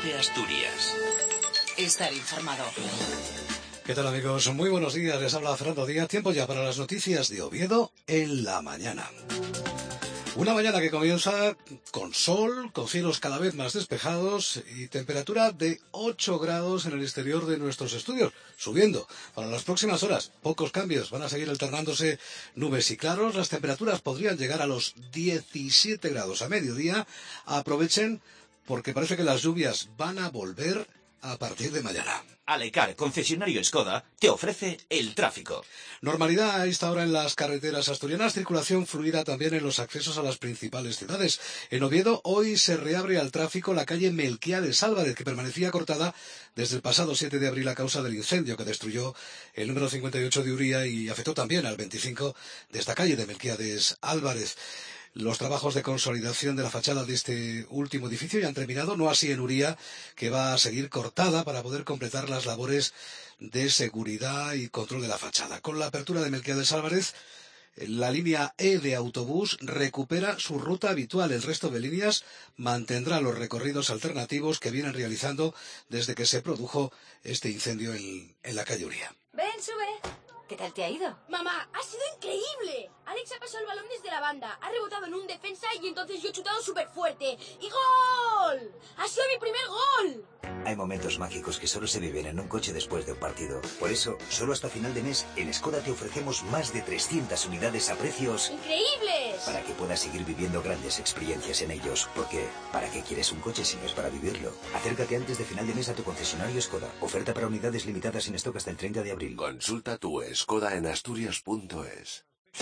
Cope Asturias. Estar informado. ¿Qué tal, amigos? Muy buenos días, les habla Fernando Díaz. Tiempo ya para las noticias de Oviedo en la mañana. Una mañana que comienza con sol, con cielos cada vez más despejados y temperatura de 8 grados en el exterior de nuestros estudios, subiendo. Para las próximas horas, pocos cambios, van a seguir alternándose nubes y claros. Las temperaturas podrían llegar a los 17 grados a mediodía. Aprovechen porque parece que las lluvias van a volver a partir de mañana. Alecar, concesionario Skoda, te ofrece el tráfico. Normalidad a esta hora en las carreteras asturianas, circulación fluida también en los accesos a las principales ciudades. En Oviedo hoy se reabre al tráfico la calle Melquiades Álvarez, que permanecía cortada desde el pasado 7 de abril a causa del incendio que destruyó el número 58 de Uría y afectó también al 25 de esta calle de Melquiades Álvarez. Los trabajos de consolidación de la fachada de este último edificio ya han terminado, no así en Uría, que va a seguir cortada para poder completar las labores de seguridad y control de la fachada. Con la apertura de Melquiades Álvarez, la línea E de autobús recupera su ruta habitual. El resto de líneas mantendrá los recorridos alternativos que vienen realizando desde que se produjo este incendio en la calle Uría. Ven, sube. ¿Qué tal te ha ido? Mamá, ha sido increíble. Alex ha pasado el balón desde la banda, ha rebotado en un defensa y entonces yo he chutado súper fuerte. ¡Y gol! ¡Ha sido mi primer gol! Hay momentos mágicos que solo se viven en un coche después de un partido. Por eso, solo hasta final de mes, en Skoda te ofrecemos más de 300 unidades a precios ¡increíbles! Para que puedas seguir viviendo grandes experiencias en ellos. Porque, ¿para qué quieres un coche si no es para vivirlo? Acércate antes de final de mes a tu concesionario Skoda. Oferta para unidades limitadas sin stock hasta el 30 de abril. Consulta tu Skoda en asturias.es.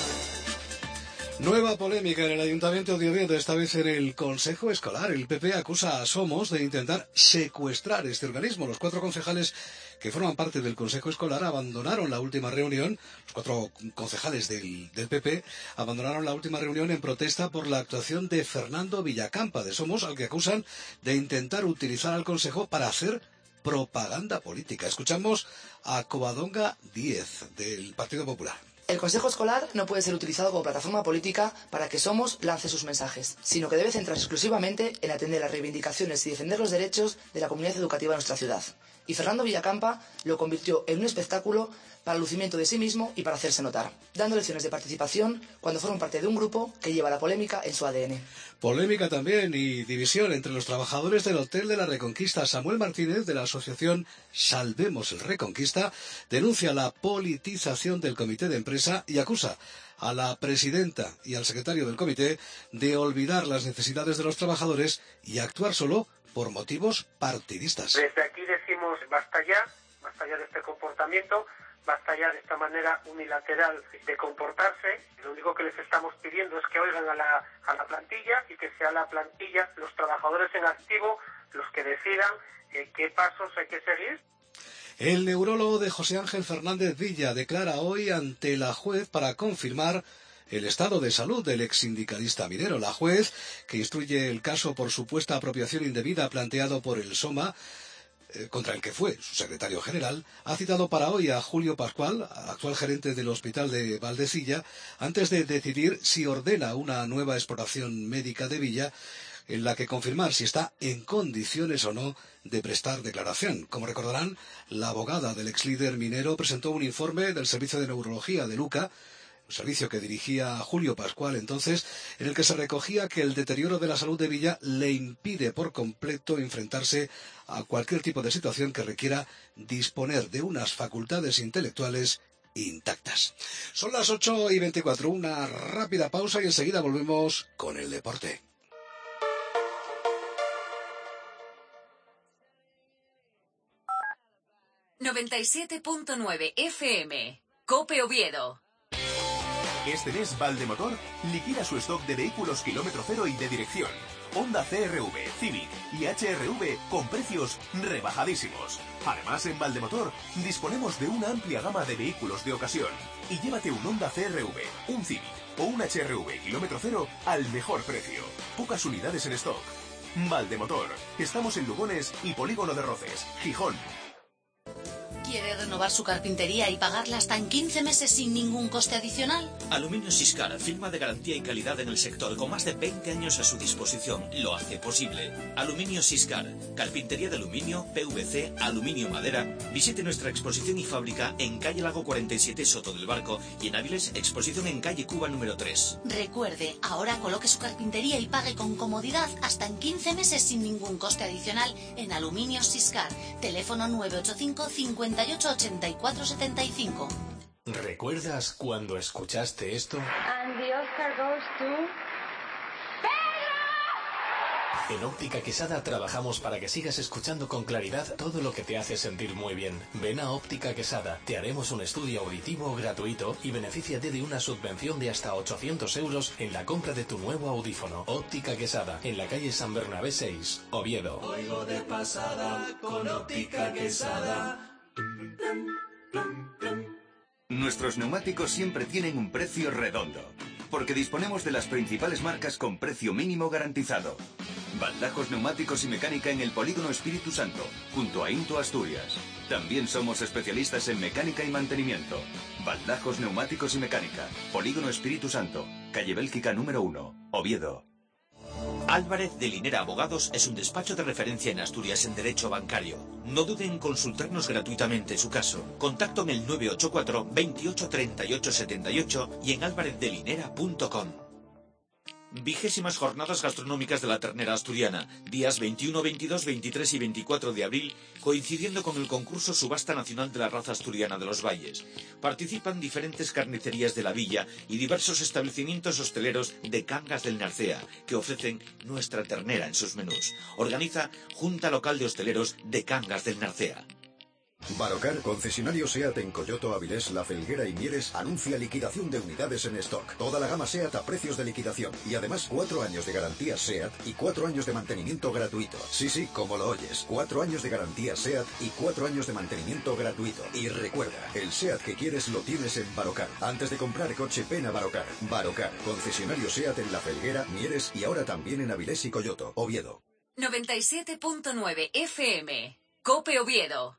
Nueva polémica en el Ayuntamiento de Oviedo, esta vez en el Consejo Escolar. El PP acusa a Somos de intentar secuestrar este organismo. Los 4 concejales que forman parte del Consejo Escolar abandonaron la última reunión. Los 4 concejales del PP abandonaron la última reunión en protesta por la actuación de Fernando Villacampa de Somos, al que acusan de intentar utilizar al Consejo para hacer propaganda política. Escuchamos a Covadonga Díez, del Partido Popular. El Consejo Escolar no puede ser utilizado como plataforma política para que Somos lance sus mensajes, sino que debe centrarse exclusivamente en atender las reivindicaciones y defender los derechos de la comunidad educativa de nuestra ciudad. Y Fernando Villacampa lo convirtió en un espectáculo para el lucimiento de sí mismo y para hacerse notar, dando lecciones de participación cuando forman parte de un grupo que lleva la polémica en su ADN. Polémica también y división entre los trabajadores del Hotel de la Reconquista. Samuel Martínez, de la asociación Salvemos el Reconquista, denuncia la politización del comité de empresa y acusa a la presidenta y al secretario del comité de olvidar las necesidades de los trabajadores y actuar solo por motivos partidistas. Desde aquí decimos basta ya de este comportamiento, basta ya de esta manera unilateral de comportarse. Lo único que les estamos pidiendo es que oigan a la plantilla y que sea la plantilla, los trabajadores en activo, los que decidan qué pasos hay que seguir. El neurólogo de José Ángel Fernández Villa declara hoy ante la juez para confirmar el estado de salud del exsindicalista minero. La juez, que instruye el caso por supuesta apropiación indebida planteado por el SOMA, contra el que fue su secretario general, ha citado para hoy a Julio Pascual, actual gerente del Hospital de Valdecilla, antes de decidir si ordena una nueva exploración médica de Villa, en la que confirmar si está en condiciones o no de prestar declaración. Como recordarán, la abogada del exlíder minero presentó un informe del Servicio de Neurología de Luca, un servicio que dirigía Julio Pascual entonces, en el que se recogía que el deterioro de la salud de Villa le impide por completo enfrentarse a cualquier tipo de situación que requiera disponer de unas facultades intelectuales intactas. Son las 8:24, una rápida pausa y enseguida volvemos con el deporte. ...97.9 FM... Cope Oviedo. Este mes Valdemotor liquida su stock de vehículos kilómetro cero y de dirección. Honda CR-V, Civic y HR-V con precios rebajadísimos. Además, en Valdemotor disponemos de una amplia gama de vehículos de ocasión. Y llévate un Honda CR-V, un Civic o un HR-V kilómetro cero al mejor precio. Pocas unidades en stock. Valdemotor. Estamos en Lugones y Polígono de Roces, Gijón. ¿Quiere renovar su carpintería y pagarla hasta en 15 meses sin ningún coste adicional? Aluminio Siscar, firma de garantía y calidad en el sector con más de 20 años a su disposición. Lo hace posible. Aluminio Siscar, carpintería de aluminio, PVC, aluminio, madera. Visite nuestra exposición y fábrica en calle Lago 47 Soto del Barco y en Áviles, exposición en calle Cuba número 3. Recuerde, ahora coloque su carpintería y pague con comodidad hasta en 15 meses sin ningún coste adicional en Aluminio Siscar. Teléfono 985 58 84 75. ¿Recuerdas cuando escuchaste esto? And the Oscar goes to... En Óptica Quesada trabajamos para que sigas escuchando con claridad todo lo que te hace sentir muy bien. Ven a Óptica Quesada, te haremos un estudio auditivo gratuito y benefíciate de una subvención de hasta 800 euros en la compra de tu nuevo audífono. Óptica Quesada, en la calle San Bernabé 6, Oviedo. Oigo de pasada con Óptica Quesada. Nuestros neumáticos siempre tienen un precio redondo, porque disponemos de las principales marcas con precio mínimo garantizado. Baldajos Neumáticos y Mecánica en el Polígono Espíritu Santo, junto a Into Asturias. También somos especialistas en mecánica y mantenimiento. Baldajos Neumáticos y Mecánica, Polígono Espíritu Santo, calle Bélgica número 1, Oviedo. Álvarez de Linera Abogados es un despacho de referencia en Asturias en derecho bancario. No duden en consultarnos gratuitamente su caso. Contacto en el 984 28 38 78 y en álvarezdelinera.com. 20º Jornadas Gastronómicas de la Ternera Asturiana, días 21, 22, 23 y 24 de abril, coincidiendo con el concurso Subasta Nacional de la Raza Asturiana de los Valles. Participan diferentes carnicerías de la villa y diversos establecimientos hosteleros de Cangas del Narcea, que ofrecen nuestra ternera en sus menús. Organiza Junta Local de Hosteleros de Cangas del Narcea. Barocar, concesionario SEAT en Coyoto, Avilés, La Felguera y Mieres, anuncia liquidación de unidades en stock. Toda la gama SEAT a precios de liquidación. Y además 4 años de garantía SEAT y 4 años de mantenimiento gratuito. Sí, como lo oyes. 4 años de garantía SEAT y 4 años de mantenimiento gratuito. Y recuerda, el SEAT que quieres lo tienes en Barocar. Antes de comprar coche, ven a Barocar. Barocar, concesionario SEAT en La Felguera, Mieres y ahora también en Avilés y Coyoto, Oviedo. 97.9 FM. COPE Oviedo.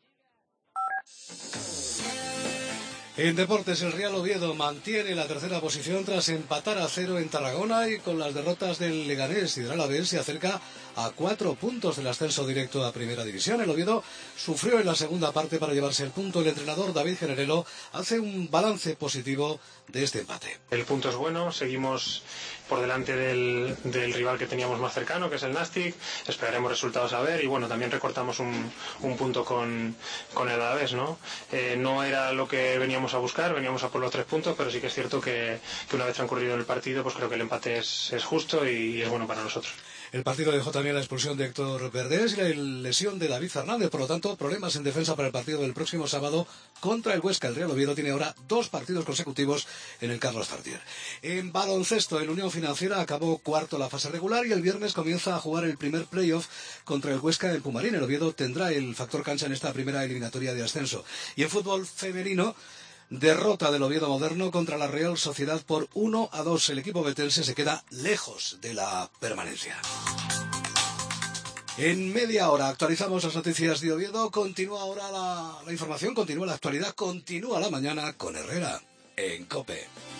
En deportes, el Real Oviedo mantiene la tercera posición tras empatar a 0 en Tarragona y con las derrotas del Leganés y del Alavés se acerca a 4 puntos del ascenso directo a Primera División. El Oviedo sufrió en la segunda parte para llevarse el punto. El entrenador David Generelo hace un balance positivo de este empate. El punto es bueno, seguimos por delante del rival que teníamos más cercano, que es el Nastic. Esperaremos resultados a ver y bueno, también recortamos un punto con el Alavés, ¿no? No era lo que veníamos a buscar, veníamos a por los 3 puntos, pero sí que es cierto que una vez transcurrido el partido, pues creo que el empate es justo y es bueno para nosotros. El partido dejó también la expulsión de Héctor Verdés y la lesión de David Fernández. Por lo tanto, problemas en defensa para el partido del próximo sábado contra el Huesca. El Real Oviedo tiene ahora 2 partidos consecutivos en el Carlos Tartier. En baloncesto, el Unión Financiera acabó cuarto la fase regular y el viernes comienza a jugar el primer playoff contra el Huesca en Pumarín. El Oviedo tendrá el factor cancha en esta primera eliminatoria de ascenso. Y en fútbol femenino, derrota del Oviedo Moderno contra la Real Sociedad por 1-2. El equipo betense se queda lejos de la permanencia. En media hora actualizamos las noticias de Oviedo. Continúa ahora la información, continúa la actualidad, continúa la mañana con Herrera en COPE.